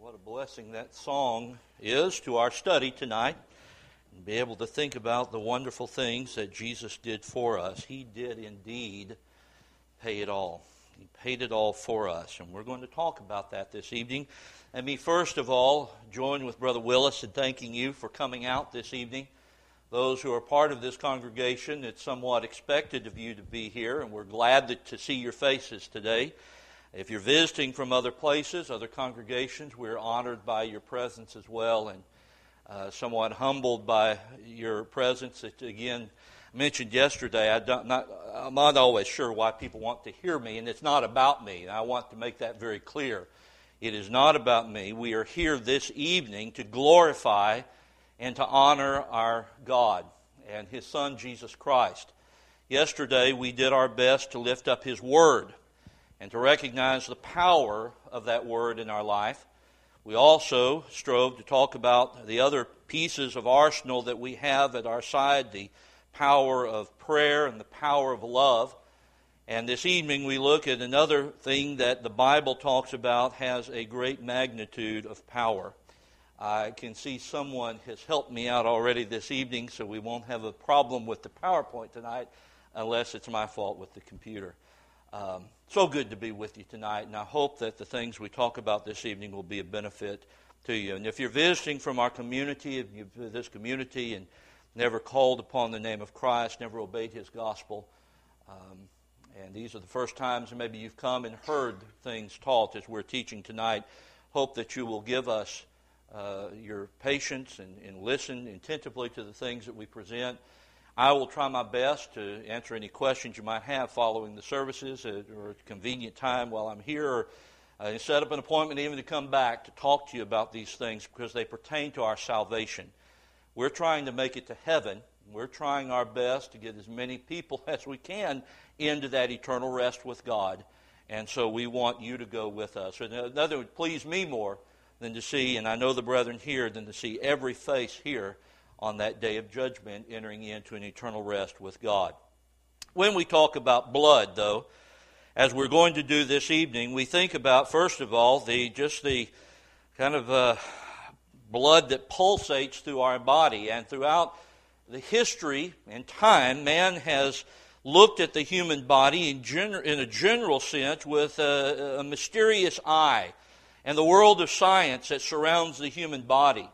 What a blessing that song is to our study tonight, and be able to think about the wonderful things that Jesus did for us. He did indeed pay it all. He paid it all for us, and we're going to talk about that this evening. Let me first of all join with Brother Willis in thanking you for coming out this evening. Those who are part of this congregation, it's somewhat expected of you to be here, and we're glad to see your faces today. If you're visiting from other places, other congregations, we're honored by your presence as well, and somewhat humbled by your presence. Again, I mentioned yesterday, I'm not always sure why people want to hear me, and it's not about me. I want to make that very clear. It is not about me. We are here this evening to glorify and to honor our God and His Son, Jesus Christ. Yesterday, we did our best to lift up His Word and to recognize the power of that Word in our life. We also strove to talk about the other pieces of arsenal that we have at our side, the power of prayer and the power of love. And this evening we look at another thing that the Bible talks about has a great magnitude of power. I can see someone has helped me out already this evening, so we won't have a problem with the PowerPoint tonight unless it's my fault with the computer. So good to be with you tonight, and I hope that the things we talk about this evening will be a benefit to you. And if you're visiting from our community, if you're this community and never called upon the name of Christ, never obeyed His gospel, and these are the first times maybe you've come and heard things taught as we're teaching tonight, hope that you will give us your patience and listen attentively to the things that we present. I will try my best to answer any questions you might have following the services or at a convenient time while I'm here, or set up an appointment even to come back to talk to you about these things because they pertain to our salvation. We're trying to make it to heaven. We're trying our best to get as many people as we can into that eternal rest with God. And so we want you to go with us. Nothing would please me more than to see, and I know the brethren here, than to see every face here on that day of judgment entering into an eternal rest with God. When we talk about blood, though, as we're going to do this evening, we think about, first of all, the kind of blood that pulsates through our body. And throughout the history and time, man has looked at the human body in a general sense with a mysterious eye, and the world of science that surrounds the human body.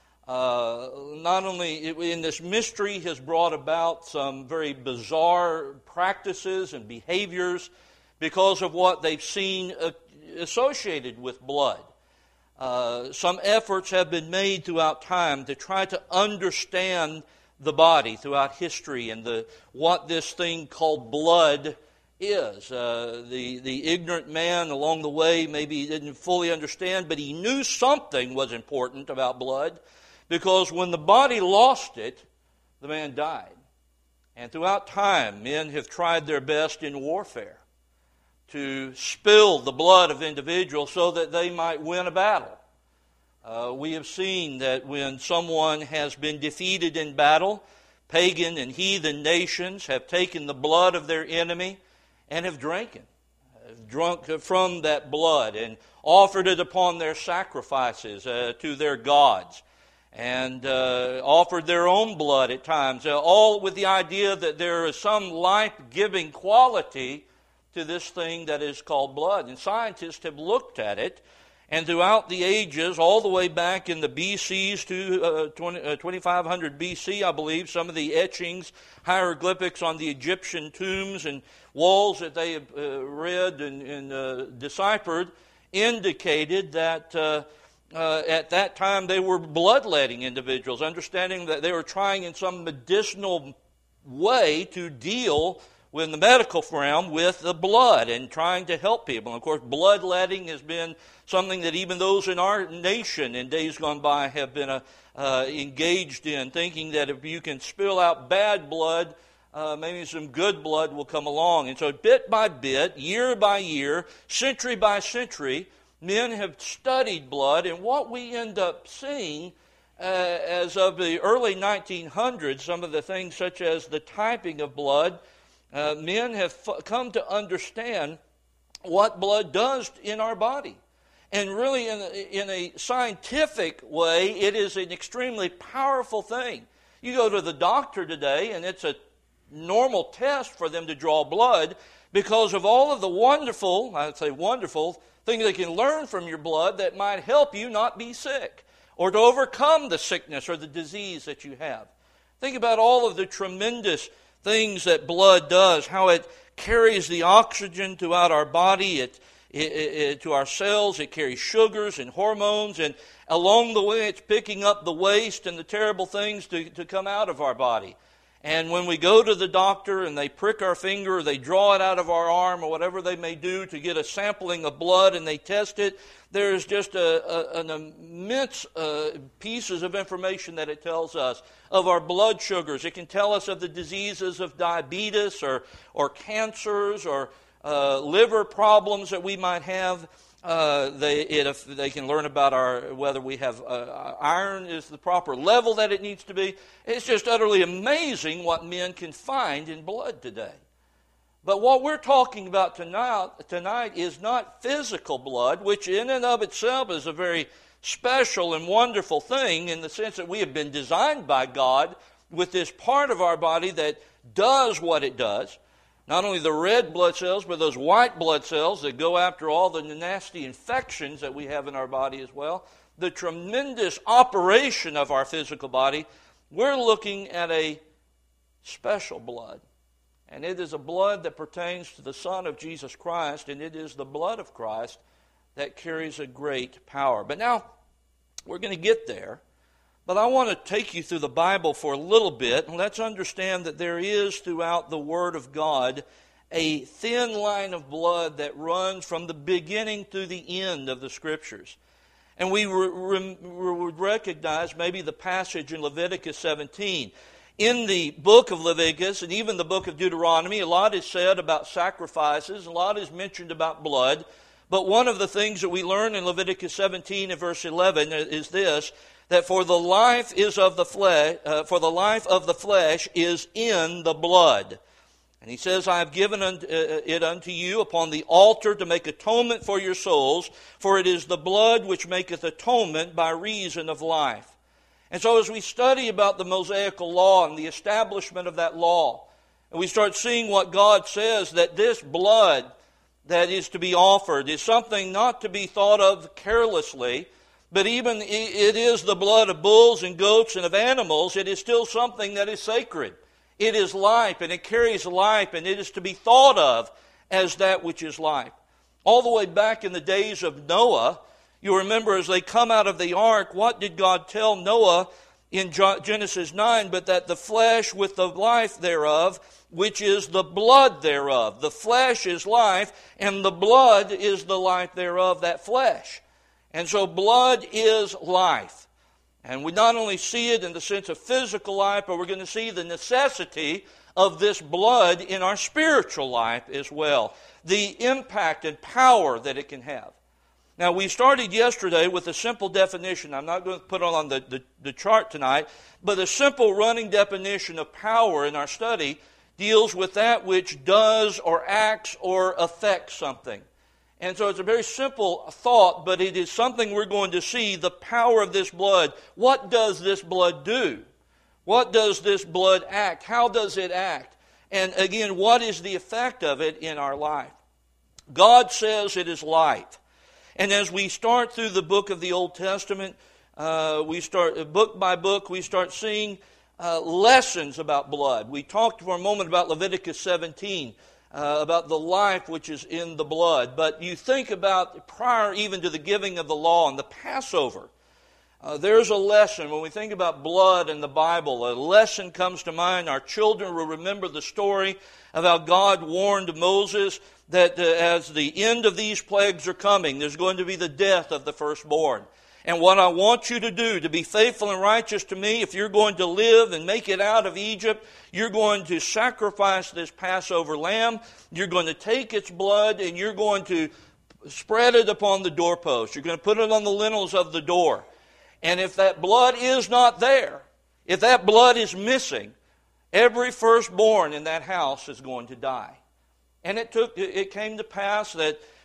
Not only in this mystery has brought about some very bizarre practices and behaviors because of what they've seen associated with blood. Some efforts have been made throughout time to try to understand the body throughout history and what this thing called blood is. The ignorant man along the way maybe didn't fully understand, but he knew something was important about blood, because when the body lost it, the man died. And throughout time, men have tried their best in warfare to spill the blood of individuals so that they might win a battle. We have seen that when someone has been defeated in battle, pagan and heathen nations have taken the blood of their enemy and have drunk from that blood and offered it upon their sacrifices to their gods, and offered their own blood at times, all with the idea that there is some life-giving quality to this thing that is called blood. And scientists have looked at it, and throughout the ages, all the way back in the BCs to 2500 BC, I believe, some of the etchings, hieroglyphics on the Egyptian tombs and walls that they have read and deciphered indicated that at that time they were bloodletting individuals, understanding that they were trying in some medicinal way to deal in the medical realm with the blood and trying to help people. And of course, bloodletting has been something that even those in our nation in days gone by have been engaged in, thinking that if you can spill out bad blood, maybe some good blood will come along. And so bit by bit, year by year, century by century, men have studied blood, and what we end up seeing as of the early 1900s, some of the things such as the typing of blood, men have come to understand what blood does in our body. And really, in a scientific way, it is an extremely powerful thing. You go to the doctor today, and it's a normal test for them to draw blood because of all of the wonderful, I'd say wonderful, things they can learn from your blood that might help you not be sick or to overcome the sickness or the disease that you have. Think about all of the tremendous things that blood does, how it carries the oxygen throughout our body, to our cells. It carries sugars and hormones, and along the way it's picking up the waste and the terrible things to come out of our body. And when we go to the doctor and they prick our finger or they draw it out of our arm or whatever they may do to get a sampling of blood and they test it, there's just an immense pieces of information that it tells us of our blood sugars. It can tell us of the diseases of diabetes or cancers or liver problems that we might have. They can learn about whether we have iron is the proper level that it needs to be. It's just utterly amazing what men can find in blood today. But what we're talking about tonight is not physical blood, which in and of itself is a very special and wonderful thing in the sense that we have been designed by God with this part of our body that does what it does. Not only the red blood cells, but those white blood cells that go after all the nasty infections that we have in our body as well. The tremendous operation of our physical body, we're looking at a special blood. And it is a blood that pertains to the Son of Jesus Christ, and it is the blood of Christ that carries a great power. But now, we're going to get there. But I want to take you through the Bible for a little bit, and let's understand that there is throughout the Word of God a thin line of blood that runs from the beginning to the end of the Scriptures. And we would recognize maybe the passage in Leviticus 17. In the book of Leviticus and even the book of Deuteronomy, a lot is said about sacrifices, a lot is mentioned about blood. But one of the things that we learn in Leviticus 17 and verse 11 is this, that for the life of the flesh is in the blood. And he says, I have given it unto you upon the altar to make atonement for your souls, for it is the blood which maketh atonement by reason of life. And so as we study about the Mosaical law and the establishment of that law, and we start seeing what God says, that this blood that is to be offered is something not to be thought of carelessly, but even it is the blood of bulls and goats and of animals, it is still something that is sacred. It is life, and it carries life, and it is to be thought of as that which is life. All the way back in the days of Noah, you remember as they come out of the ark, what did God tell Noah in Genesis 9? But that the flesh with the life thereof, which is the blood thereof. The flesh is life, and the blood is the life thereof, that flesh. And so blood is life. And we not only see it in the sense of physical life, but we're going to see the necessity of this blood in our spiritual life as well. The impact and power that it can have. Now, we started yesterday with a simple definition. I'm not going to put it on the chart tonight, but a simple running definition of power in our study deals with that which does or acts or affects something. And so it's a very simple thought, but it is something we're going to see, the power of this blood. What does this blood do? What does this blood act? How does it act? And again, what is the effect of it in our life? God says it is light. And as we start through the book of the Old Testament, we start book by book, we start seeing lessons about blood. We talked for a moment about Leviticus 17, about the life which is in the blood. But you think about prior even to the giving of the law and the Passover, there's a lesson. When we think about blood in the Bible, a lesson comes to mind. Our children will remember the story of how God warned Moses that as the end of these plagues are coming, there's going to be the death of the firstborn. And what I want you to do, to be faithful and righteous to me, if you're going to live and make it out of Egypt, you're going to sacrifice this Passover lamb. You're going to take its blood and you're going to spread it upon the doorpost. You're going to put it on the lintels of the door. And if that blood is not there, if that blood is missing, every firstborn in that house is going to die. And it came to pass that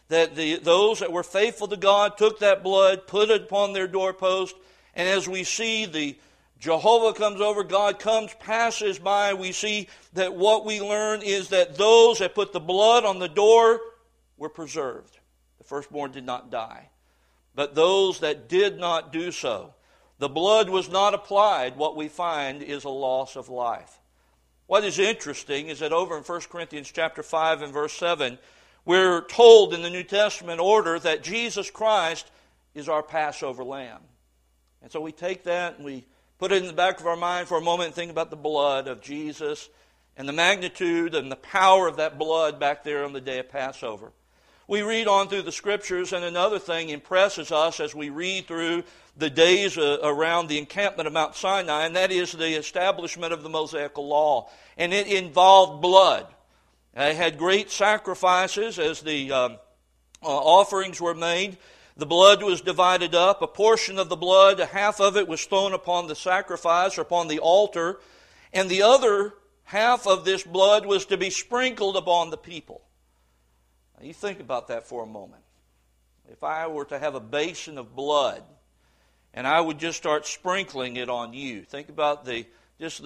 that those that were faithful to God took that blood, put it upon their doorpost, and as we see the Jehovah comes over, God comes, passes by, we see that what we learn is that those that put the blood on the door were preserved. The firstborn did not die. But those that did not do so, the blood was not applied, what we find is a loss of life. What is interesting is that over in 1 Corinthians chapter 5 and verse 7, we're told in the New Testament order that Jesus Christ is our Passover lamb. And so we take that and we put it in the back of our mind for a moment and think about the blood of Jesus and the magnitude and the power of that blood back there on the day of Passover. We read on through the Scriptures, and another thing impresses us as we read through the days around the encampment of Mount Sinai, and that is the establishment of the Mosaical Law. And it involved blood. They had great sacrifices as the offerings were made. The blood was divided up. A portion of the blood, half of it was thrown upon the sacrifice or upon the altar, and the other half of this blood was to be sprinkled upon the people. Now, you think about that for a moment. If I were to have a basin of blood, and I would just start sprinkling it on you, think about just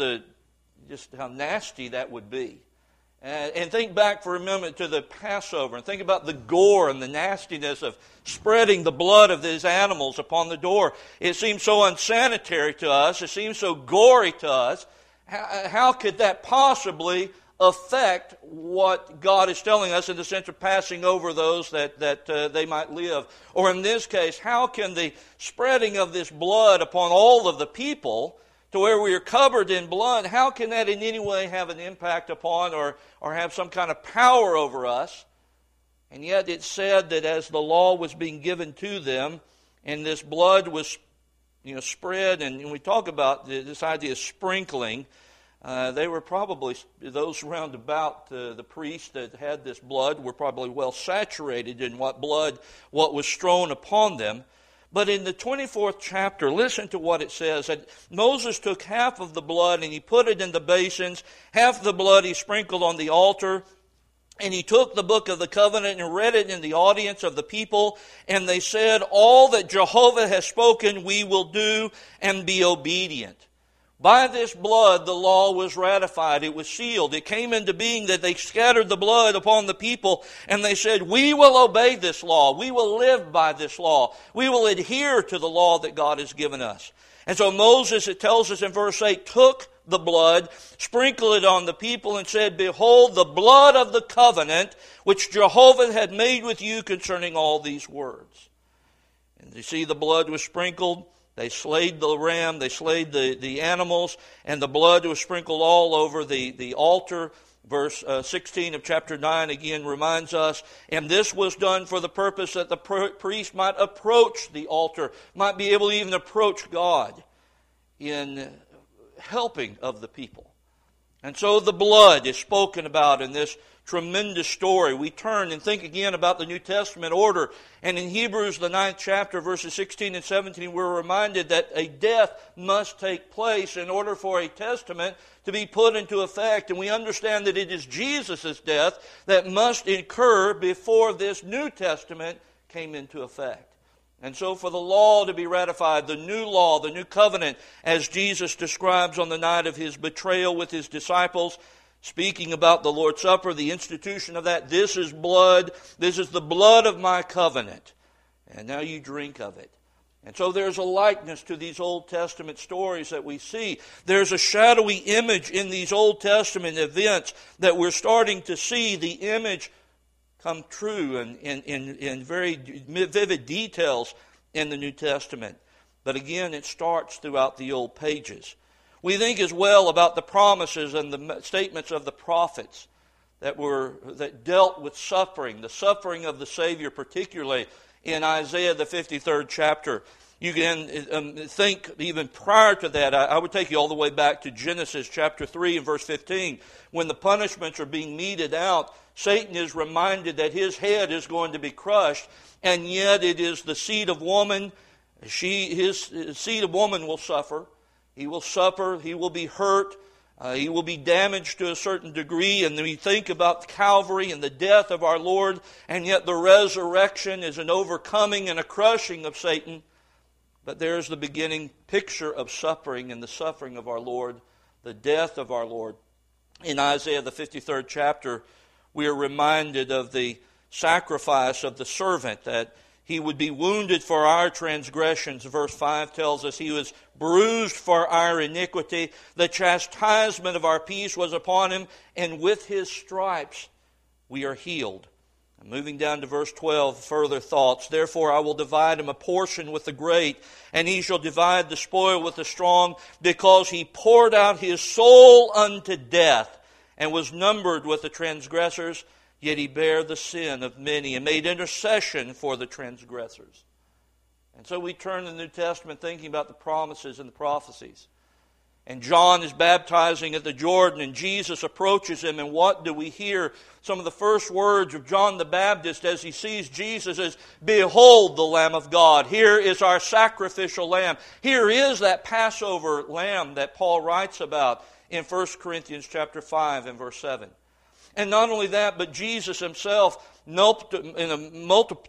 how nasty that would be. And think back for a moment to the Passover and think about the gore and the nastiness of spreading the blood of these animals upon the door. It seems so unsanitary to us. It seems so gory to us. How could that possibly affect what God is telling us in the sense of passing over those that they might live? Or in this case, how can the spreading of this blood upon all of the people to where we are covered in blood, how can that in any way have an impact upon or have some kind of power over us? And yet it said that as the law was being given to them, and this blood was spread, and when we talk about this idea of sprinkling, they were probably, those round about the priests that had this blood were probably well saturated in what was strewn upon them. But in the 24th chapter, listen to what it says. That Moses took half of the blood and he put it in the basins. Half of the blood he sprinkled on the altar. And he took the book of the covenant and read it in the audience of the people. And they said, all that Jehovah has spoken we will do and be obedient. By this blood the law was ratified. It was sealed. It came into being that they scattered the blood upon the people and they said, we will obey this law. We will live by this law. We will adhere to the law that God has given us. And so Moses, it tells us in verse 8, took the blood, sprinkled it on the people and said, behold, the blood of the covenant which Jehovah had made with you concerning all these words. And you see the blood was sprinkled. They slayed the ram, they slayed the animals, and the blood was sprinkled all over the altar. Verse 16 of chapter 9 again reminds us, and this was done for the purpose that the priest might approach the altar, might be able to even approach God in helping of the people. And so the blood is spoken about in this tremendous story. We turn and think again about the New Testament order. And in Hebrews, the 9th chapter, verses 16 and 17, we're reminded that a death must take place in order for a testament to be put into effect. And we understand that it is Jesus' death that must occur before this New Testament came into effect. And so for the law to be ratified, the new law, the new covenant, as Jesus describes on the night of his betrayal with his disciples, speaking about the Lord's Supper, the institution of that, this is blood, this is the blood of my covenant, and now you drink of it. And so there's a likeness to these Old Testament stories that we see. There's a shadowy image in these Old Testament events that we're starting to see the image come true in very vivid details in the New Testament. But again, it starts throughout the old pages. We think as well about the promises and the statements of the prophets that dealt with suffering, the suffering of the Savior, particularly in Isaiah the 53rd chapter. You can think even prior to that. I would take you all the way back to Genesis chapter 3 and verse 15. When the punishments are being meted out, Satan is reminded that his head is going to be crushed, and yet it is the seed of woman. His seed of woman will suffer. He will suffer. He will be hurt. He will be damaged to a certain degree, and we think about Calvary and the death of our Lord, and yet the resurrection is an overcoming and a crushing of Satan. But there's the beginning picture of suffering and the suffering of our Lord, the death of our Lord. In Isaiah, the 53rd chapter, we are reminded of the sacrifice of the servant, that he would be wounded for our transgressions. Verse 5 tells us he was bruised for our iniquity. The chastisement of our peace was upon him, and with his stripes we are healed. Moving down to verse 12, further thoughts. Therefore I will divide him a portion with the great, and he shall divide the spoil with the strong, because he poured out his soul unto death, and was numbered with the transgressors. Yet he bare the sin of many, and made intercession for the transgressors. And so we turn to the New Testament thinking about the promises and the prophecies. And John is baptizing at the Jordan, and Jesus approaches him, and what do we hear? Some of the first words of John the Baptist as he sees Jesus is, "Behold the Lamb of God." Here is our sacrificial lamb. Here is that Passover lamb that Paul writes about in 1 Corinthians chapter 5 and verse 7. And not only that, but Jesus himself multiple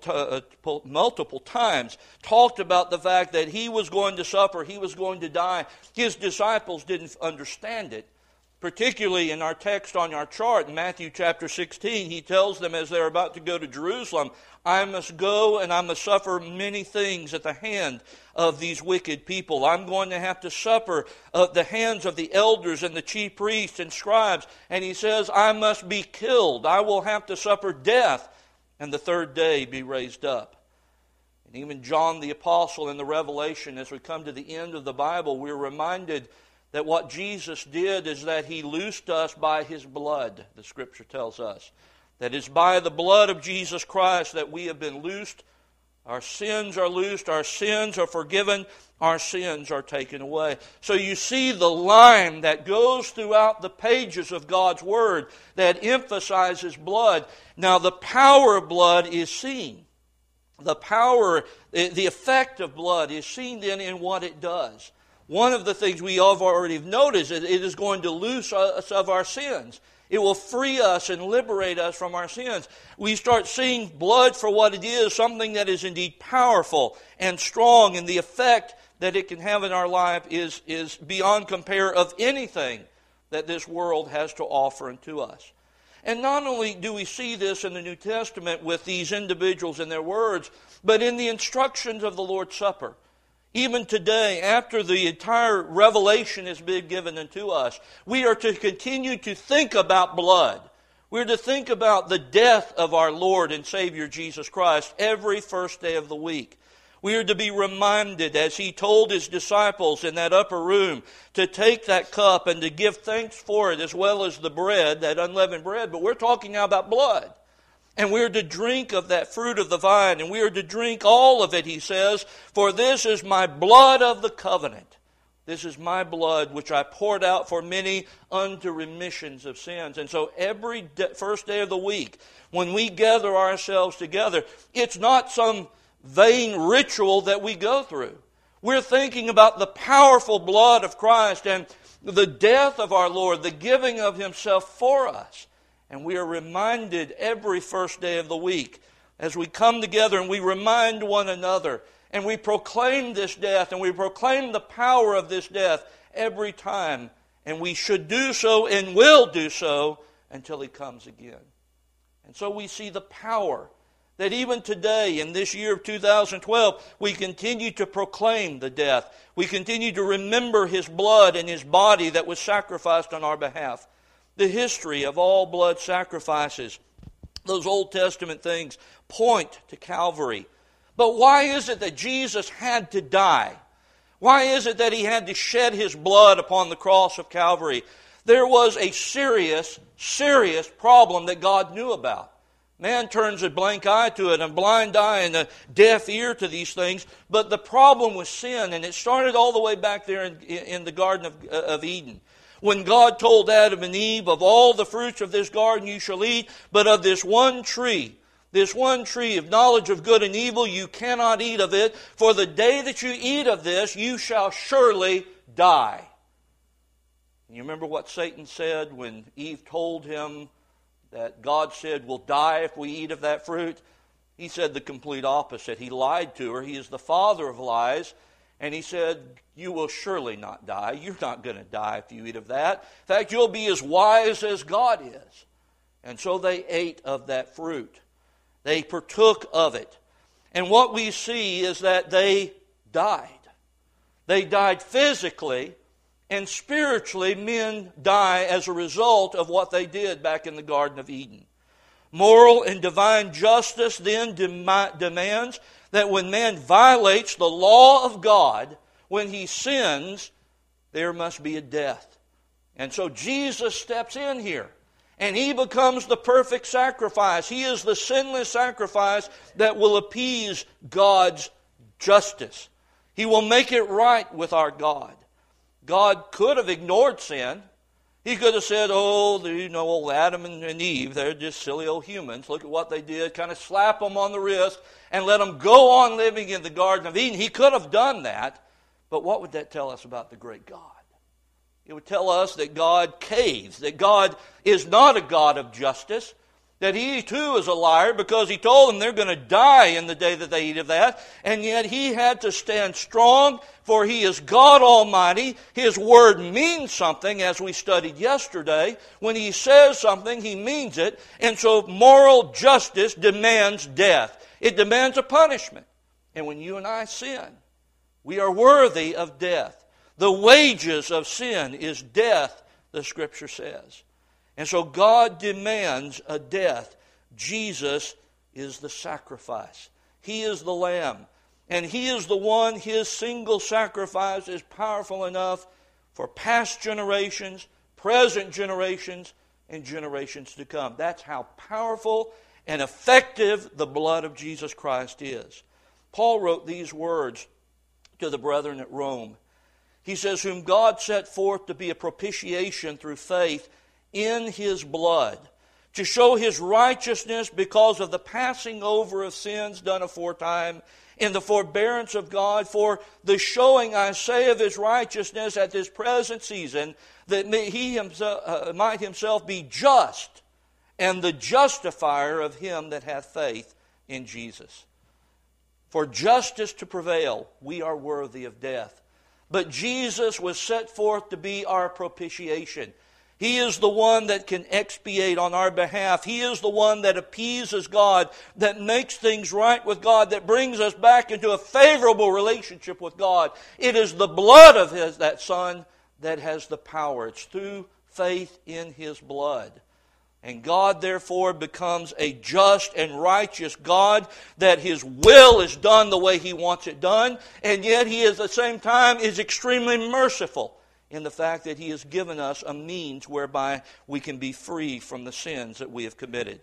times talked about the fact that he was going to suffer, he was going to die. His disciples didn't understand it. Particularly in our text on our chart, in Matthew chapter 16, he tells them as they're about to go to Jerusalem, "I must go and I must suffer many things at the hand of these wicked people. I'm going to have to suffer at the hands of the elders and the chief priests and scribes." And he says, "I must be killed. I will have to suffer death, and the third day be raised up." And even John the Apostle in the Revelation, as we come to the end of the Bible, we're reminded that what Jesus did is that he loosed us by his blood, the Scripture tells us. That it's by the blood of Jesus Christ that we have been loosed. Our sins are loosed, our sins are forgiven, our sins are taken away. So you see the line that goes throughout the pages of God's Word that emphasizes blood. Now the power of blood is seen. The effect of blood is seen then in what it does. One of the things we have already noticed is it is going to loose us of our sins. It will free us and liberate us from our sins. We start seeing blood for what it is, something that is indeed powerful and strong, and the effect that it can have in our life is beyond compare of anything that this world has to offer unto us. And not only do we see this in the New Testament with these individuals and their words, but in the instructions of the Lord's Supper. Even today, after the entire revelation has been given unto us, we are to continue to think about blood. We're to think about the death of our Lord and Savior Jesus Christ every first day of the week. We are to be reminded, as he told his disciples in that upper room, to take that cup and to give thanks for it, as well as the bread, that unleavened bread. But we're talking now about blood. And we are to drink of that fruit of the vine, and we are to drink all of it, he says, "For this is my blood of the covenant. This is my blood which I poured out for many unto remissions of sins." And so every first day of the week, when we gather ourselves together, it's not some vain ritual that we go through. We're thinking about the powerful blood of Christ and the death of our Lord, the giving of himself for us. And we are reminded every first day of the week as we come together and we remind one another and we proclaim this death and we proclaim the power of this death every time. And we should do so and will do so until he comes again. And so we see the power that even today, in this year of 2012, we continue to proclaim the death. We continue to remember his blood and his body that was sacrificed on our behalf. The history of all blood sacrifices, those Old Testament things, point to Calvary. But why is it that Jesus had to die? Why is it that he had to shed his blood upon the cross of Calvary? There was a serious, serious problem that God knew about. Man turns a blank eye to it, and a blind eye, and a deaf ear to these things. But the problem was sin, and it started all the way back there in the Garden of Eden. When God told Adam and Eve, "Of all the fruits of this garden you shall eat, but of this one tree of knowledge of good and evil, you cannot eat of it, for the day that you eat of this, you shall surely die." You remember what Satan said when Eve told him that God said, we'll die if we eat of that fruit? He said the complete opposite. He lied to her. He is the father of lies. And he said, you will surely not die. You're not going to die if you eat of that. In fact, you'll be as wise as God is. And so they ate of that fruit. They partook of it. And what we see is that they died. They died physically, and spiritually men die as a result of what they did back in the Garden of Eden. Moral and divine justice then demands that when man violates the law of God, when he sins, there must be a death. And so Jesus steps in here, and he becomes the perfect sacrifice. He is the sinless sacrifice that will appease God's justice. He will make it right with our God. God could have ignored sin. He could have said, old Adam and Eve, they're just silly old humans. Look at what they did. Kind of slap them on the wrist and let them go on living in the Garden of Eden. He could have done that. But what would that tell us about the great God? It would tell us that God caves, that God is not a God of justice, that He too is a liar because He told them they're going to die in the day that they eat of that, and yet He had to stand strong, for He is God Almighty. His Word means something, as we studied yesterday. When He says something, He means it, and so moral justice demands death. It demands a punishment. And when you and I sin, we are worthy of death. The wages of sin is death, the Scripture says. And so God demands a death. Jesus is the sacrifice. He is the Lamb. And He is the one, His single sacrifice is powerful enough for past generations, present generations, and generations to come. That's how powerful and effective the blood of Jesus Christ is. Paul wrote these words to the brethren at Rome. He says, whom God set forth to be a propitiation through faith in His blood, to show His righteousness because of the passing over of sins done aforetime, in the forbearance of God, for the showing, I say, of His righteousness at this present season, that He himself, might Himself be just, and the justifier of him that hath faith in Jesus. For justice to prevail, we are worthy of death. But Jesus was set forth to be our propitiation. He is the one that can expiate on our behalf. He is the one that appeases God, that makes things right with God, that brings us back into a favorable relationship with God. It is the blood of that Son that has the power. It's through faith in His blood. And God, therefore, becomes a just and righteous God, that His will is done the way He wants it done, and yet He, at the same time, is extremely merciful in the fact that He has given us a means whereby we can be free from the sins that we have committed.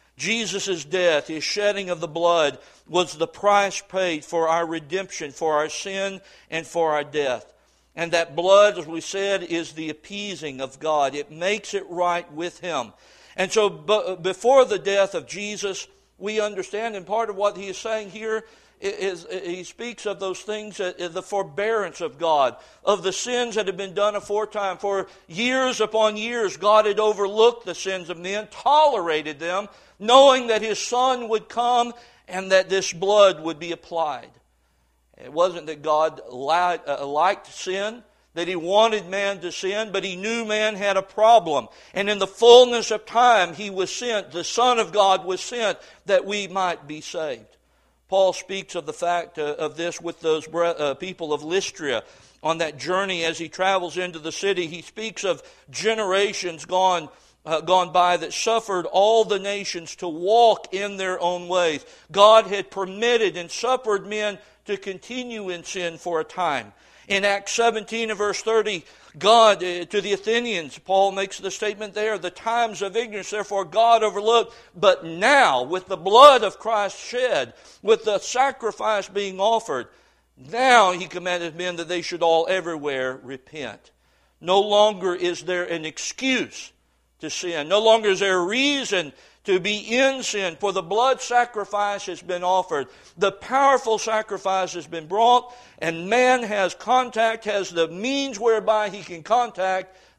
Jesus' death, His shedding of the blood, was the price paid for our redemption, for our sin, and for our death. And that blood, as we said, is the appeasing of God. It makes it right with Him. And so before the death of Jesus, we understand, and part of what he is saying here is he speaks of those things, the forbearance of God, of the sins that had been done aforetime. For years upon years, God had overlooked the sins of men, tolerated them, knowing that His Son would come and that this blood would be applied. It wasn't that God liked sin, that He wanted man to sin, but He knew man had a problem. And in the fullness of time, He was sent, the Son of God was sent, that we might be saved. Paul speaks of the fact of this with those people of Lystra on that journey as he travels into the city. He speaks of generations gone by that suffered all the nations to walk in their own ways. God had permitted and suffered men to continue in sin for a time. In Acts 17 and verse 30, God, to the Athenians, Paul makes the statement there, the times of ignorance, therefore God overlooked, but now, with the blood of Christ shed, with the sacrifice being offered, now He commanded men that they should all everywhere repent. No longer is there an excuse to sin. No longer is there a reason to be in sin, for the blood sacrifice has been offered. The powerful sacrifice has been brought, and man has the means whereby he can contact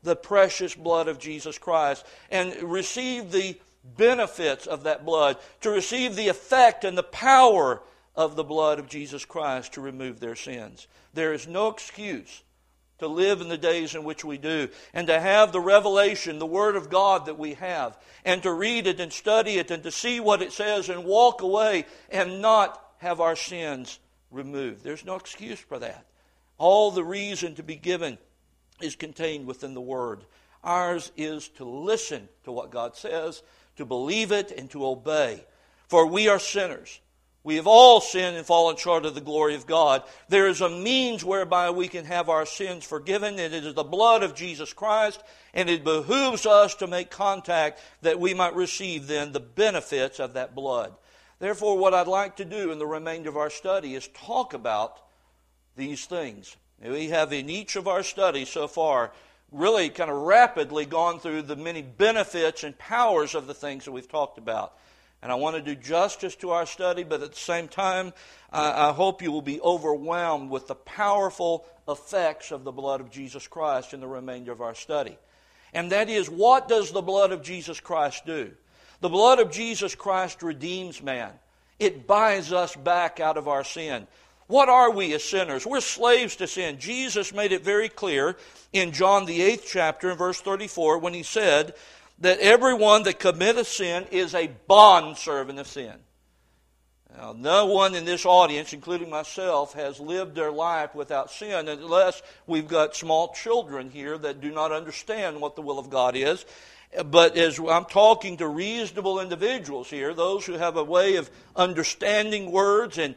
the precious blood of Jesus Christ and receive the benefits of that blood, to receive the effect and the power of the blood of Jesus Christ to remove their sins. There is no excuse to live in the days in which we do, and to have the revelation, the Word of God that we have, and to read it and study it and to see what it says and walk away and not have our sins removed. There's no excuse for that. All the reason to be given is contained within the Word. Ours is to listen to what God says, to believe it, and to obey. For we are sinners. We have all sinned and fallen short of the glory of God. There is a means whereby we can have our sins forgiven, and it is the blood of Jesus Christ, and it behooves us to make contact that we might receive then the benefits of that blood. Therefore, what I'd like to do in the remainder of our study is talk about these things. We have in each of our studies so far really kind of rapidly gone through the many benefits and powers of the things that we've talked about. And I want to do justice to our study, but at the same time, I hope you will be overwhelmed with the powerful effects of the blood of Jesus Christ in the remainder of our study. And that is, what does the blood of Jesus Christ do? The blood of Jesus Christ redeems man. It buys us back out of our sin. What are we as sinners? We're slaves to sin. Jesus made it very clear in John the 8th chapter, in verse 34, when he said that everyone that committeth sin is a bondservant of sin. Now, no one in this audience, including myself, has lived their life without sin, unless we've got small children here that do not understand what the will of God is. But as I'm talking to reasonable individuals here, those who have a way of understanding words and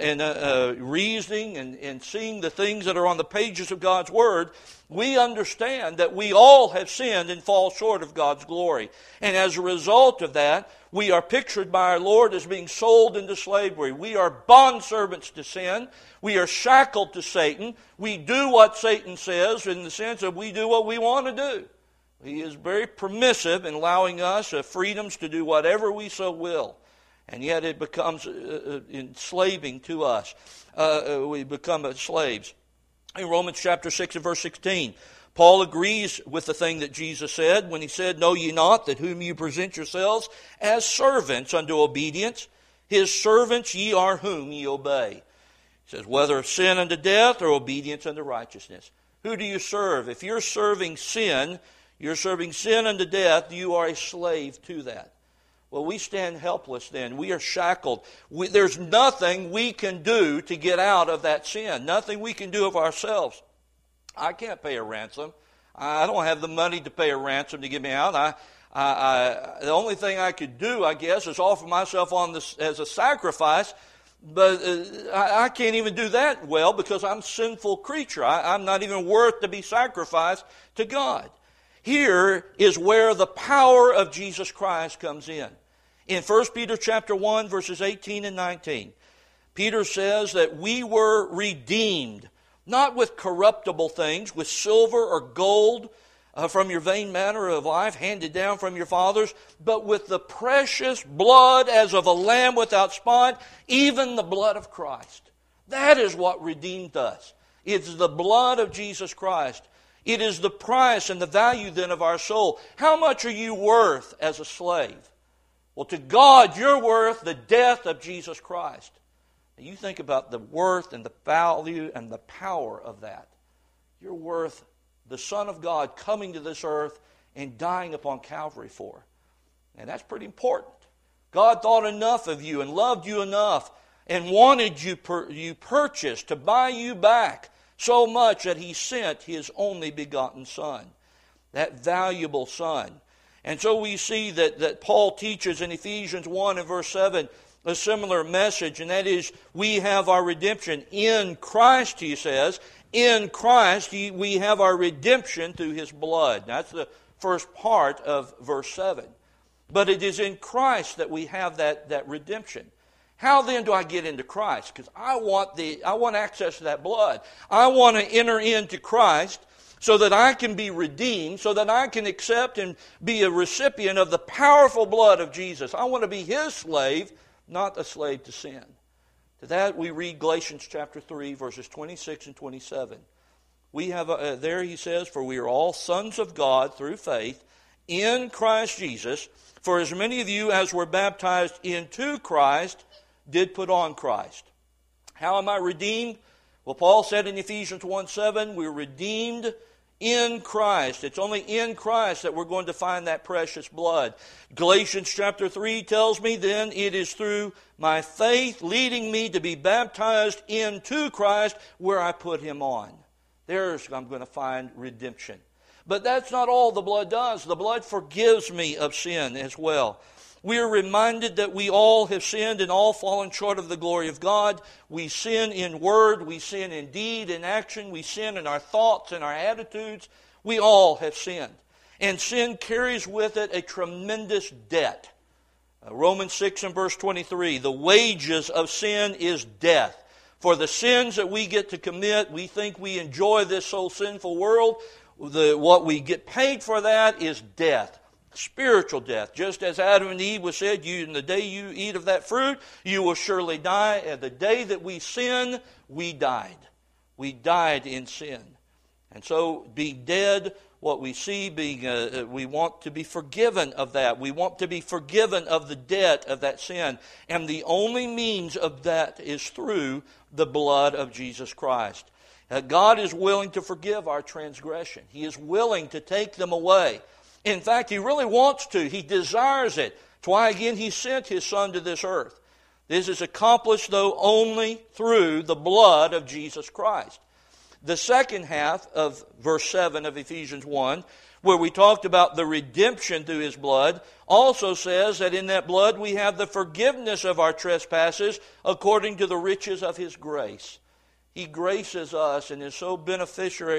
reasoning and seeing the things that are on the pages of God's Word, we understand that we all have sinned and fall short of God's glory. And as a result of that, we are pictured by our Lord as being sold into slavery. We are bondservants to sin. We are shackled to Satan. We do what Satan says in the sense that we do what we want to do. He is very permissive in allowing us freedoms to do whatever we so will. And yet it becomes enslaving to us. We become slaves. In Romans chapter 6 and verse 16, Paul agrees with the thing that Jesus said when he said, "Know ye not that whom you present yourselves as servants unto obedience, his servants ye are whom ye obey." He says, whether of sin unto death or obedience unto righteousness. Who do you serve? If you're serving sin, you're serving sin unto death, you are a slave to that. Well, we stand helpless then. We are shackled. There's nothing we can do to get out of that sin. Nothing we can do of ourselves. I can't pay a ransom. I don't have the money to pay a ransom to get me out. The only thing I could do, I guess, is offer myself on this as a sacrifice. But I can't even do that well because I'm a sinful creature. I'm not even worth to be sacrificed to God. Here is where the power of Jesus Christ comes in. In 1 Peter chapter 1, verses 18 and 19, Peter says that we were redeemed, not with corruptible things, with silver or gold from your vain manner of life, handed down from your fathers, but with the precious blood as of a lamb without spot, even the blood of Christ. That is what redeemed us. It's the blood of Jesus Christ. It is the price and the value then of our soul. How much are you worth as a slave? Well, to God, you're worth the death of Jesus Christ. Now, you think about the worth and the value and the power of that. You're worth the Son of God coming to this earth and dying upon Calvary for. And that's pretty important. God thought enough of you and loved you enough and wanted you purchased to buy you back so much that He sent His only begotten Son, that valuable Son. And so we see that Paul teaches in Ephesians 1 and verse 7 a similar message, and that is we have our redemption in Christ, he says. In Christ we have our redemption through His blood. That's the first part of verse 7. But it is in Christ that we have that redemption. How then do I get into Christ? Because I want access to that blood. I want to enter into Christ so that I can be redeemed, so that I can accept and be a recipient of the powerful blood of Jesus. I want to be His slave, not a slave to sin. To that we read Galatians chapter 3, verses 26 and 27. We have, there he says, for we are all sons of God through faith in Christ Jesus. For as many of you as were baptized into Christ did put on Christ. How am I redeemed? Well, Paul said in Ephesians 1:7, we're redeemed in Christ. It's only in Christ that we're going to find that precious blood. Galatians chapter 3 tells me then it is through my faith leading me to be baptized into Christ where I put Him on. There's I'm going to find redemption. But that's not all the blood does. The blood forgives me of sin as well. We are reminded that we all have sinned and all fallen short of the glory of God. We sin in word, we sin in deed, in action, we sin in our thoughts and our attitudes. We all have sinned. And sin carries with it a tremendous debt. Romans 6 and verse 23, the wages of sin is death. For the sins that we get to commit, we think we enjoy this so sinful world. What we get paid for that is death. Spiritual death. Just as Adam and Eve was said, in the day you eat of that fruit, you will surely die. And the day that we sin, we died. We died in sin. And so being dead, what we see being, we want to be forgiven of that. We want to be forgiven of the debt of that sin. And the only means of that is through the blood of Jesus Christ. God is willing to forgive our transgression. He is willing to take them away. In fact, He really wants to. He desires it. That's why, again, He sent His Son to this earth. This is accomplished, though, only through the blood of Jesus Christ. The second half of verse 7 of Ephesians 1, where we talked about the redemption through His blood, also says that in that blood we have the forgiveness of our trespasses according to the riches of His grace. He graces us and is so beneficial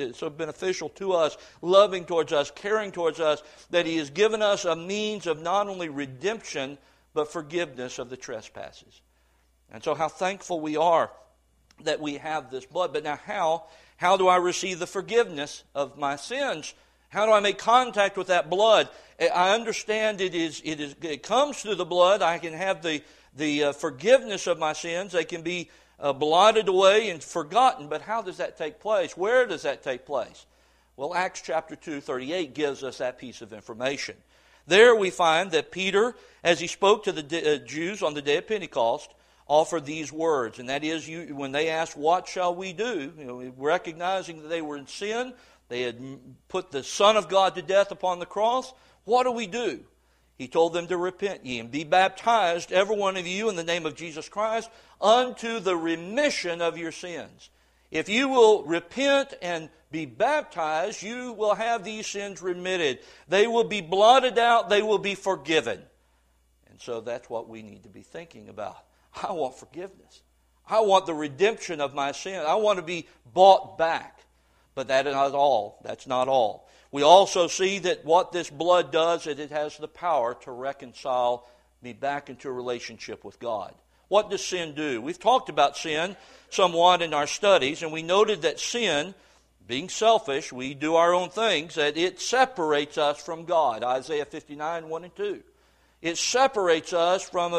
to us, loving towards us, caring towards us, that He has given us a means of not only redemption, but forgiveness of the trespasses. And so how thankful we are that we have this blood. But now how do I receive the forgiveness of my sins? How do I make contact with that blood? I understand it comes through the blood. I can have the forgiveness of my sins. They can be blotted away and forgotten. But how does that take place? Where does that take place? Well, Acts chapter 2:38 gives us that piece of information. There we find that Peter, as he spoke to the Jews on the day of Pentecost, offered these words. And that is, when they asked, what shall we do? Recognizing that they were in sin, they had put the Son of God to death upon the cross. What do we do? He told them to repent ye and be baptized, every one of you, in the name of Jesus Christ, unto the remission of your sins. If you will repent and be baptized, you will have these sins remitted. They will be blotted out. They will be forgiven. And so that's what we need to be thinking about. I want forgiveness. I want the redemption of my sin. I want to be bought back. But that is not all. That's not all. We also see that what this blood does is it has the power to reconcile me back into a relationship with God. What does sin do? We've talked about sin somewhat in our studies, and we noted that sin, being selfish, we do our own things, that it separates us from God. Isaiah 59, 1 and 2. It separates us from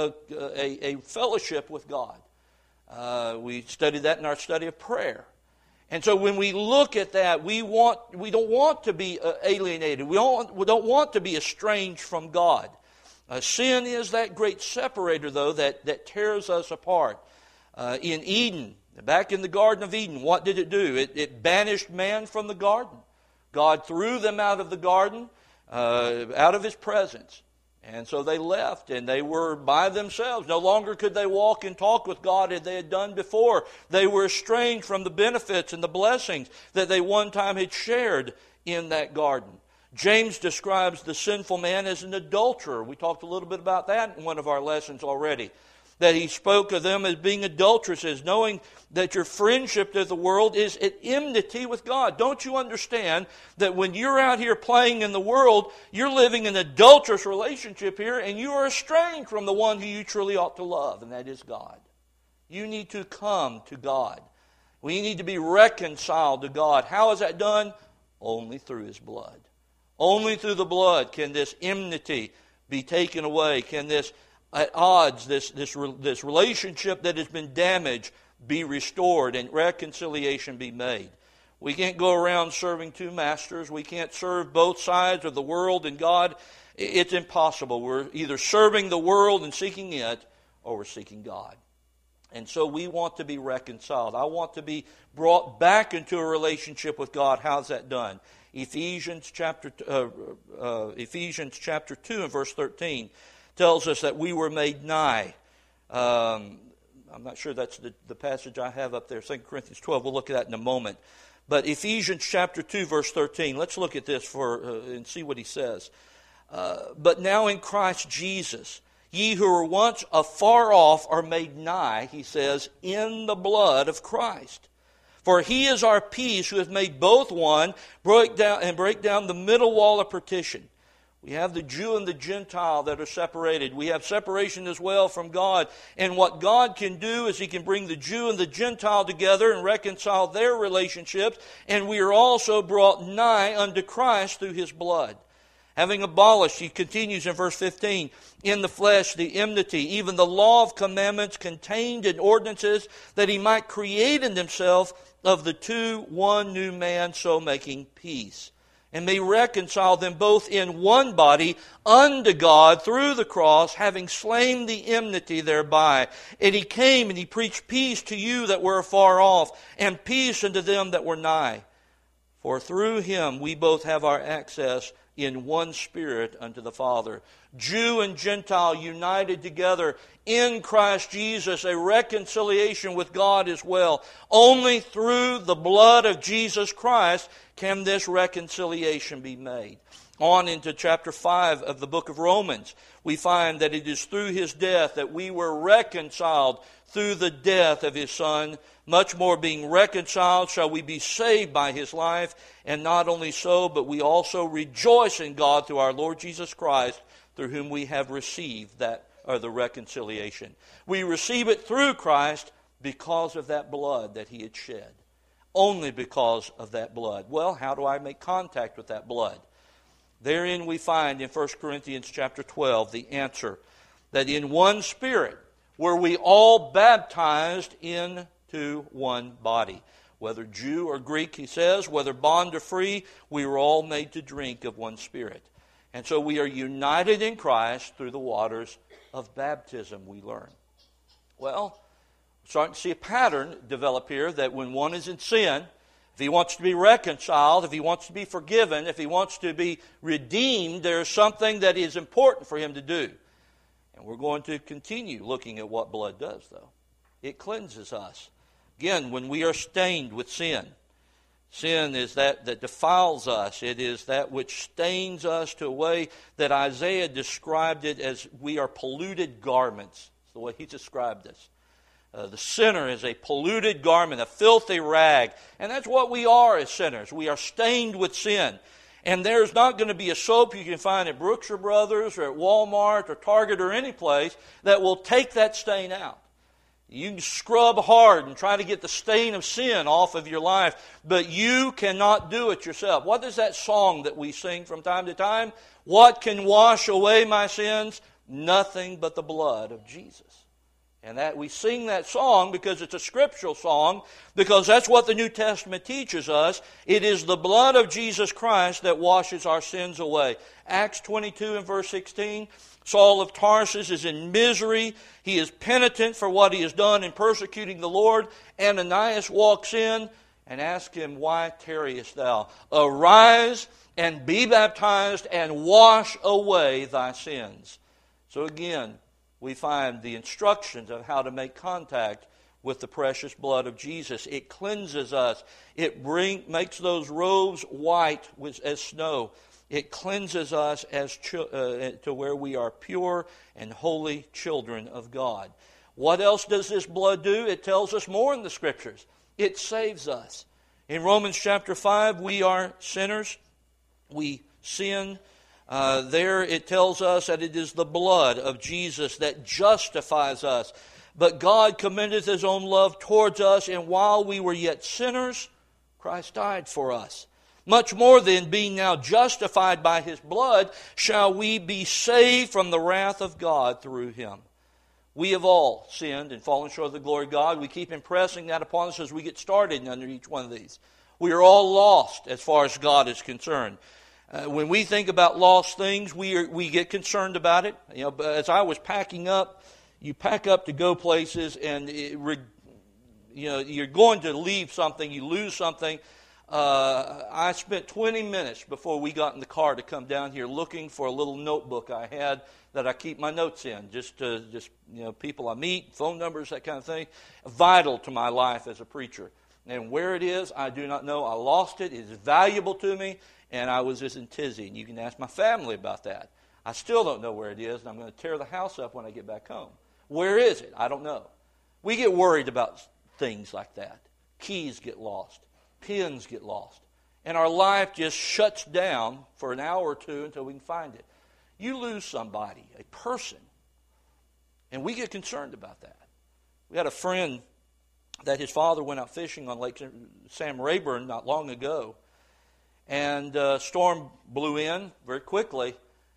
a fellowship with God. We studied that in our study of prayer. And so when we look at that, we don't want to be alienated. We don't want to be estranged from God. Sin is that great separator, though, that tears us apart. In Eden, back in the Garden of Eden, what did it do? It banished man from the garden. God threw them out of the garden, out of His presence. And so they left, and they were by themselves. No longer could they walk and talk with God as they had done before. They were estranged from the benefits and the blessings that they one time had shared in that garden. James describes the sinful man as an adulterer. We talked a little bit about that in one of our lessons already. That he spoke of them as being adulteresses, knowing that your friendship to the world is at enmity with God. Don't you understand that when you're out here playing in the world, you're living an adulterous relationship here, and you are estranged from the one who you truly ought to love, and that is God. You need to come to God. We need to be reconciled to God. How is that done? Only through His blood. Only through the blood can this enmity be taken away. Can this at odds, this relationship that has been damaged be restored and reconciliation be made. We can't go around serving two masters. We can't serve both sides of the world and God. It's impossible. We're either serving the world and seeking it, or we're seeking God. And so we want to be reconciled. I want to be brought back into a relationship with God. How's that done? Ephesians chapter 2 and verse 13 tells us that we were made nigh. I'm not sure that's the passage I have up there, 2 Corinthians 12. We'll look at that in a moment. But Ephesians chapter 2, verse 13, let's look at this and see what he says. But now in Christ Jesus, ye who were once afar off are made nigh, he says, in the blood of Christ. For he is our peace, who hath made both one, break down the middle wall of partition. We have the Jew and the Gentile that are separated. We have separation as well from God. And what God can do is He can bring the Jew and the Gentile together and reconcile their relationships. And we are also brought nigh unto Christ through His blood. Having abolished, he continues in verse 15, in the flesh the enmity, even the law of commandments contained in ordinances, that He might create in Himself of the two one new man, so making peace, and may reconcile them both in one body unto God through the cross, having slain the enmity thereby. And He came and He preached peace to you that were afar off, and peace unto them that were nigh. For through Him we both have our access in one Spirit unto the Father. Jew and Gentile united together in Christ Jesus, a reconciliation with God as well. Only through the blood of Jesus Christ can this reconciliation be made. On into chapter 5 of the book of Romans, we find that it is through His death that we were reconciled through the death of His Son. Much more, being reconciled, shall we be saved by His life. And not only so, but we also rejoice in God through our Lord Jesus Christ, through whom we have received the reconciliation. We receive it through Christ because of that blood that He had shed. Only because of that blood. Well, how do I make contact with that blood? Therein we find in 1 Corinthians chapter 12 the answer, that in one Spirit were we all baptized into one body. Whether Jew or Greek, he says, whether bond or free, we were all made to drink of one Spirit. And so we are united in Christ through the waters of baptism, we learn. Well, we're starting to see a pattern develop here, that when one is in sin, if he wants to be reconciled, if he wants to be forgiven, if he wants to be redeemed, there's something that is important for him to do. And we're going to continue looking at what blood does, though. It cleanses us. Again, when we are stained with sin, sin is that defiles us. It is that which stains us to a way that Isaiah described it as we are polluted garments. That's the way he described this. The sinner is a polluted garment, a filthy rag. And that's what we are as sinners. We are stained with sin. And there's not going to be a soap you can find at Brooks or Brothers or at Walmart or Target or any place that will take that stain out. You can scrub hard and try to get the stain of sin off of your life, but you cannot do it yourself. What is that song that we sing from time to time? What can wash away my sins? Nothing but the blood of Jesus. And that we sing that song because it's a scriptural song, because that's what the New Testament teaches us. It is the blood of Jesus Christ that washes our sins away. Acts 22 and verse 16, Saul of Tarsus is in misery. He is penitent for what he has done in persecuting the Lord. Ananias walks in and asks him, why tarriest thou? Arise and be baptized and wash away thy sins. So again, we find the instructions of how to make contact with the precious blood of Jesus. It cleanses us. It makes those robes white as snow. It cleanses us to where we are pure and holy children of God. What else does this blood do? It tells us more in the Scriptures. It saves us. In Romans chapter 5, we are sinners. We sin. There it tells us that it is the blood of Jesus that justifies us. But God commendeth His own love towards us, and while we were yet sinners, Christ died for us. Much more then, being now justified by His blood, shall we be saved from the wrath of God through Him. We have all sinned and fallen short of the glory of God. We keep impressing that upon us as we get started under each one of these. We are all lost as far as God is concerned. When we think about lost things, we get concerned about it. As I was packing up, you pack up to go places, and you're going to leave something, you lose something. I spent 20 minutes before we got in the car to come down here looking for a little notebook I had that I keep my notes in, just people I meet, phone numbers, that kind of thing. Vital to my life as a preacher. And where it is, I do not know. I lost it. It is valuable to me, and I was just in tizzy. And you can ask my family about that. I still don't know where it is, and I'm going to tear the house up when I get back home. Where is it? I don't know. We get worried about things like that. Keys get lost. Pens get lost. And our life just shuts down for an hour or two until we can find it. You lose somebody, a person, and we get concerned about that. We had a friend that his father went out fishing on Lake Sam Rayburn not long ago, and a storm blew in very quickly,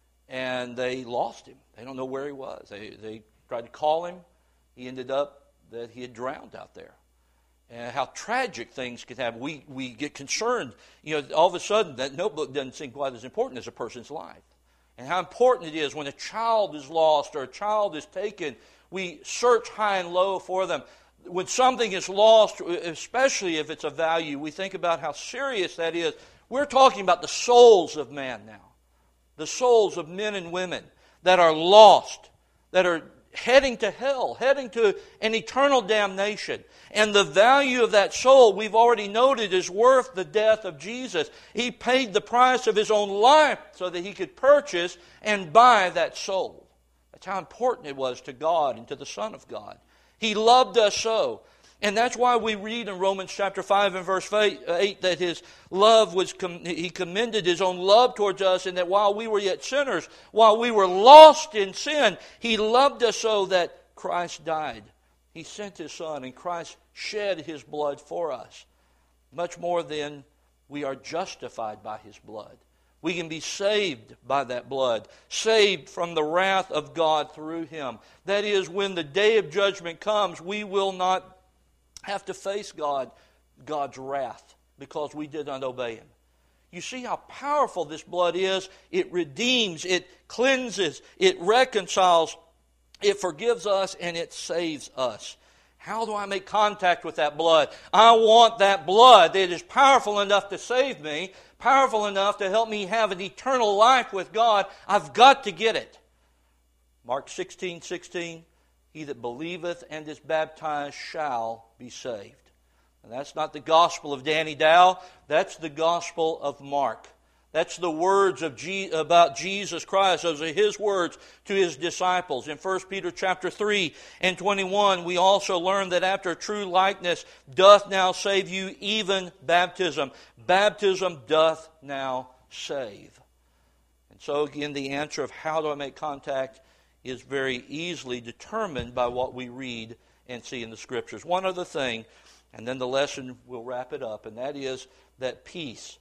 and they lost him. They don't know where he was. They tried to call him. He ended up that he had drowned out there. And how tragic things could happen. We get concerned. All of a sudden, that notebook doesn't seem quite as important as a person's life. And how important it is when a child is lost or a child is taken, we search high and low for them. When something is lost, especially if it's of value, we think about how serious that is. We're talking about the souls of man now. The souls of men and women that are lost, that are heading to hell, heading to an eternal damnation. And the value of that soul, we've already noted, is worth the death of Jesus. He paid the price of His own life so that He could purchase and buy that soul. That's how important it was to God and to the Son of God. He loved us so. And that's why we read in Romans chapter 5 and verse 8 that His love He commended His own love towards us, and that while we were yet sinners, while we were lost in sin, He loved us so that Christ died. He sent His Son, and Christ shed His blood for us. Much more than we are justified by His blood. We can be saved by that blood, saved from the wrath of God through Him. That is, when the day of judgment comes, we will not have to face God's wrath because we did not obey Him. You see how powerful this blood is? It redeems, it cleanses, it reconciles, it forgives us, and it saves us. How do I make contact with that blood? I want that blood that is powerful enough to save me, powerful enough to help me have an eternal life with God. I've got to get it. Mark 16:16, he that believeth and is baptized shall be saved. And that's not the gospel of Danny Dow. That's the gospel of Mark. That's the words about Jesus Christ. Those are His words to His disciples. In 1 Peter chapter 3 and 21, we also learn that after true likeness doth now save you, even baptism. Baptism doth now save. And so again, the answer of how do I make contact is very easily determined by what we read and see in the Scriptures. One other thing, and then the lesson will wrap it up, and that is that peace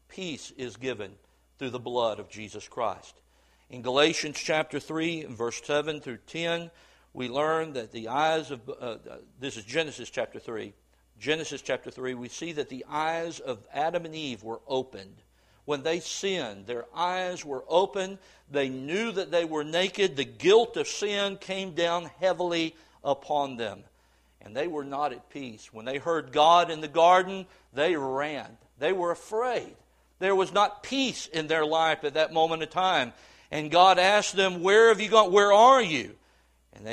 is given through the blood of Jesus Christ. In Galatians chapter 3, verse 7 through 10, we learn that the eyes of, this is Genesis chapter 3. Genesis chapter 3, we see that the eyes of Adam and Eve were opened. When they sinned, their eyes were open. They knew that they were naked. The guilt of sin came down heavily upon them. And they were not at peace. When they heard God in the garden, they ran. They were afraid. There was not peace in their life at that moment of time. And God asked them, where have you gone? Where are you? And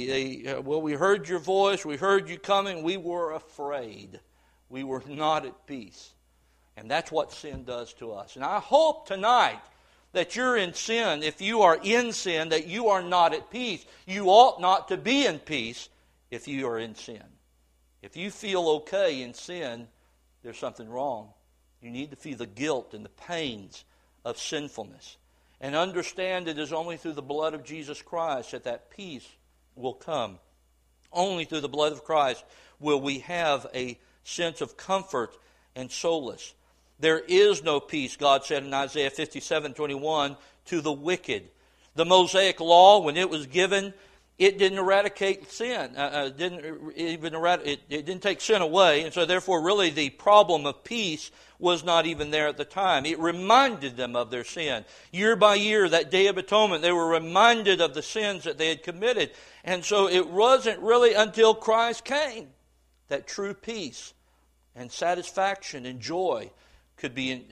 we heard your voice. We heard you coming. We were afraid. We were not at peace. And that's what sin does to us. And I hope tonight that you're in sin. If you are in sin, that you are not at peace. You ought not to be in peace if you are in sin. If you feel okay in sin, there's something wrong. You need to feel the guilt and the pains of sinfulness. And understand it is only through the blood of Jesus Christ that peace will come. Only through the blood of Christ will we have a sense of comfort and solace. There is no peace, God said in Isaiah 57:21, to the wicked. The Mosaic Law, when it was given, it didn't eradicate sin. It didn't take sin away, and so therefore really the problem of peace was not even there at the time. It reminded them of their sin. Year by year, that Day of Atonement, they were reminded of the sins that they had committed. And so it wasn't really until Christ came that true peace and satisfaction and joy could be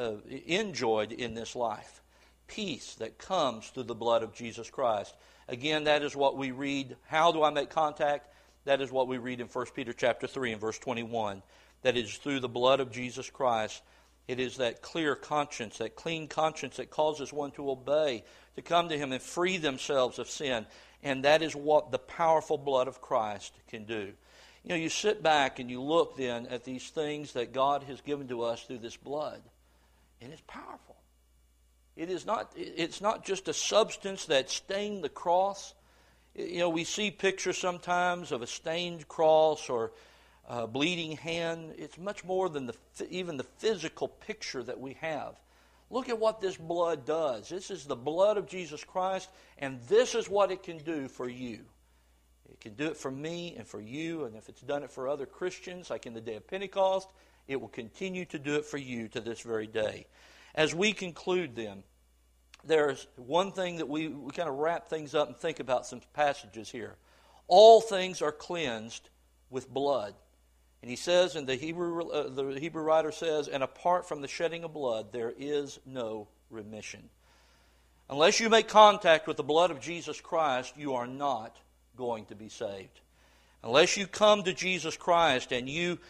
enjoyed in this life. Peace that comes through the blood of Jesus Christ. Again, that is what we read. How do I make contact? That is what we read in 1 Peter chapter 3 and verse 21. That is through the blood of Jesus Christ. It is that clear conscience, that clean conscience that causes one to obey, to come to Him and free themselves of sin. And that is what the powerful blood of Christ can do. You know, you sit back and you look then at these things that God has given to us through this blood, and it's powerful. It's not just a substance that stained the cross. You know, we see pictures sometimes of a stained cross or a bleeding hand. It's much more than even the physical picture that we have. Look at what this blood does. This is the blood of Jesus Christ, and this is what it can do for you. It can do it for me and for you, and if it's done it for other Christians, like in the day of Pentecost, it will continue to do it for you to this very day. As we conclude then, there's one thing that we kind of wrap things up and think about some passages here. All things are cleansed with blood. And he says, and the Hebrew writer says, and apart from the shedding of blood, there is no remission. Unless you make contact with the blood of Jesus Christ, you are not going to be saved. Unless you come to Jesus Christ and you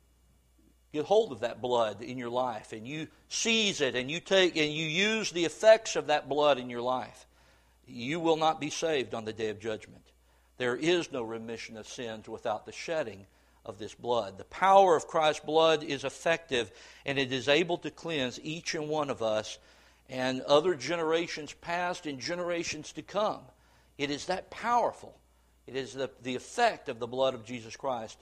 get hold of that blood in your life and you seize it and you use the effects of that blood in your life, you will not be saved on the day of judgment. There is no remission of sins without the shedding of this blood. The power of Christ's blood is effective, and it is able to cleanse each and one of us and other generations past and generations to come. It is that powerful. It is the effect of the blood of Jesus Christ.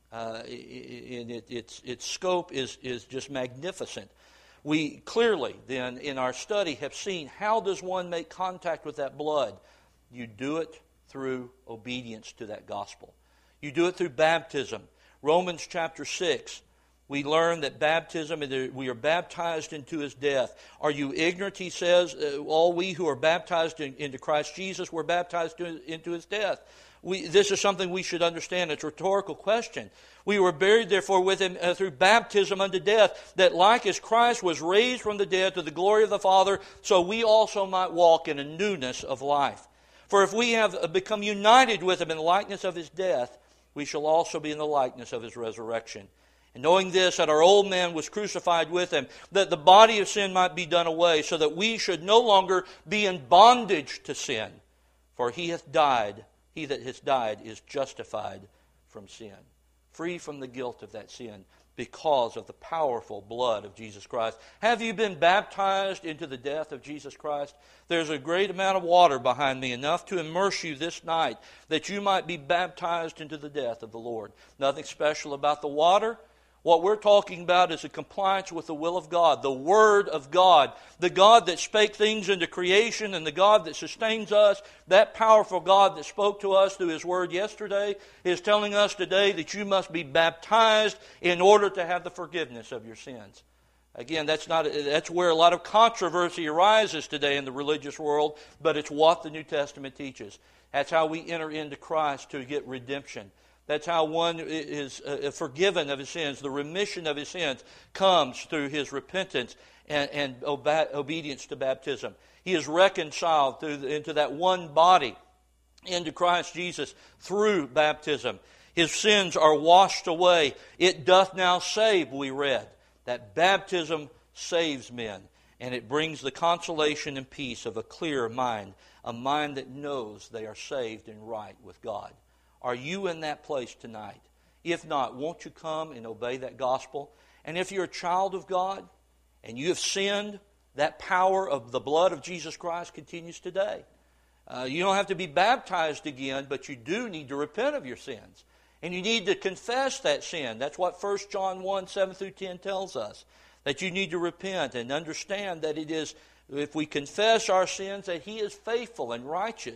Its scope is just magnificent. We clearly then in our study have seen how does one make contact with that blood. You do it through obedience to that gospel. You do it through baptism. Romans chapter 6, we learn that baptism, we are baptized into His death. Are you ignorant, he says, all we who are baptized into Christ Jesus were baptized into His death. This is something we should understand. It's a rhetorical question. We were buried, therefore, with Him through baptism unto death, that like as Christ was raised from the dead to the glory of the Father, so we also might walk in a newness of life. For if we have become united with Him in the likeness of His death, we shall also be in the likeness of His resurrection. And knowing this, that our old man was crucified with Him, that the body of sin might be done away, so that we should no longer be in bondage to sin. For He hath died. He that has died is justified from sin, free from the guilt of that sin, because of the powerful blood of Jesus Christ. Have you been baptized into the death of Jesus Christ? There's a great amount of water behind me, enough to immerse you this night, that you might be baptized into the death of the Lord. Nothing special about the water. What we're talking about is a compliance with the will of God, the Word of God, the God that spake things into creation and the God that sustains us. That powerful God that spoke to us through His Word yesterday is telling us today that you must be baptized in order to have the forgiveness of your sins. Again, that's where a lot of controversy arises today in the religious world, but it's what the New Testament teaches. That's how we enter into Christ to get redemption. That's how one is forgiven of his sins. The remission of his sins comes through his repentance and obedience to baptism. He is reconciled into that one body, into Christ Jesus, through baptism. His sins are washed away. It doth now save, we read. That baptism saves men, and it brings the consolation and peace of a clear mind, a mind that knows they are saved and right with God. Are you in that place tonight? If not, won't you come and obey that gospel? And if you're a child of God and you have sinned, that power of the blood of Jesus Christ continues today. You don't have to be baptized again, but you do need to repent of your sins. And you need to confess that sin. That's what 1 John 1, 7 through 10 tells us. That you need to repent and understand that it is, if we confess our sins, that He is faithful and righteous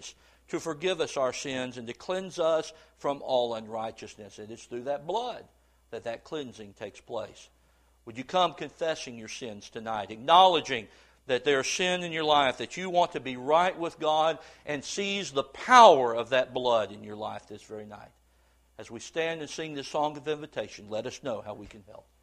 to forgive us our sins and to cleanse us from all unrighteousness. And it's through that blood that cleansing takes place. Would you come confessing your sins tonight, acknowledging that there's sin in your life, that you want to be right with God and seize the power of that blood in your life this very night? As we stand and sing this song of invitation, let us know how we can help.